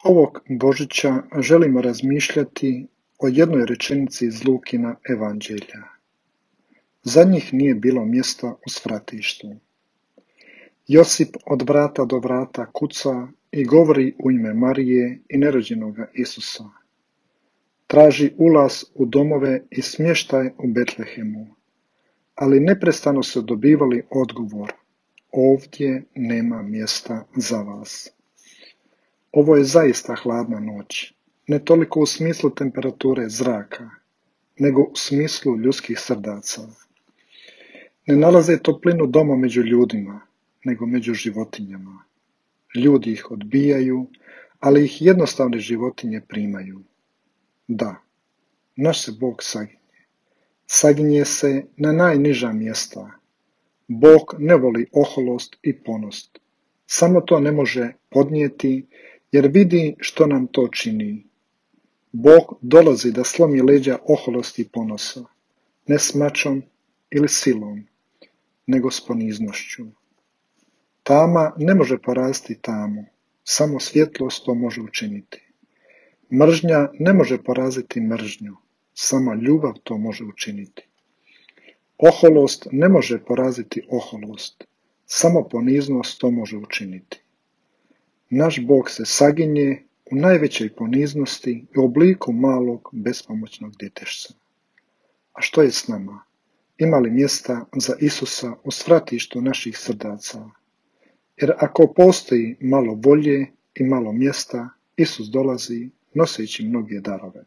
Ovog Božića želimo razmišljati o jednoj rečenici iz Lukina evanđelja. Za njih nije bilo mjesta u svratištu. Josip od vrata do vrata kuca i govori u ime Marije i nerođenoga Isusa. Traži ulaz u domove i smještaj u Betlehemu, ali neprestano su dobivali odgovor: ovdje nema mjesta za vas. Ovo je zaista hladna noć, ne toliko u smislu temperature zraka, nego u smislu ljudskih srdaca. Ne nalaze toplinu doma među ljudima, nego među životinjama. Ljudi ih odbijaju, ali ih jednostavne životinje primaju. Da, naš se Bog saginje. Saginje se na najniža mjesta. Bog ne voli oholost i ponost. Samo to ne može podnijeti, jer vidi što nam to čini. Bog dolazi da slomi leđa oholosti i ponosa, ne s mačom ili silom, nego s poniznošću. Tama ne može poraziti tamu, samo svjetlost to može učiniti. Mržnja ne može poraziti mržnju, samo ljubav to može učiniti. Oholost ne može poraziti oholost, samo poniznost to može učiniti. Naš Bog se saginje u najvećoj poniznosti i u obliku malog bespomoćnog djetešca. A što je s nama? Ima li mjesta za Isusa u svratištu naših srdaca? Jer ako postoji malo volje i malo mjesta, Isus dolazi noseći mnoge darove.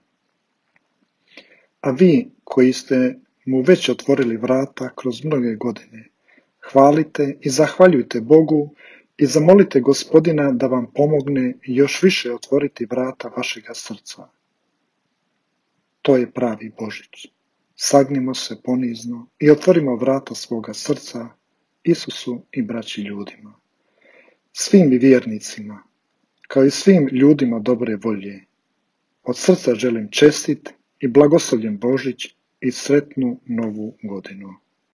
A vi koji ste mu već otvorili vrata kroz mnoge godine, hvalite i zahvaljujte Bogu i zamolite Gospodina da vam pomogne još više otvoriti vrata vašega srca. To je pravi Božić. Sagnimo se ponizno i otvorimo vrata svoga srca Isusu i braći ljudima. Svim vjernicima, kao i svim ljudima dobre volje, od srca želim čestit i blagoslovljen Božić i sretnu novu godinu.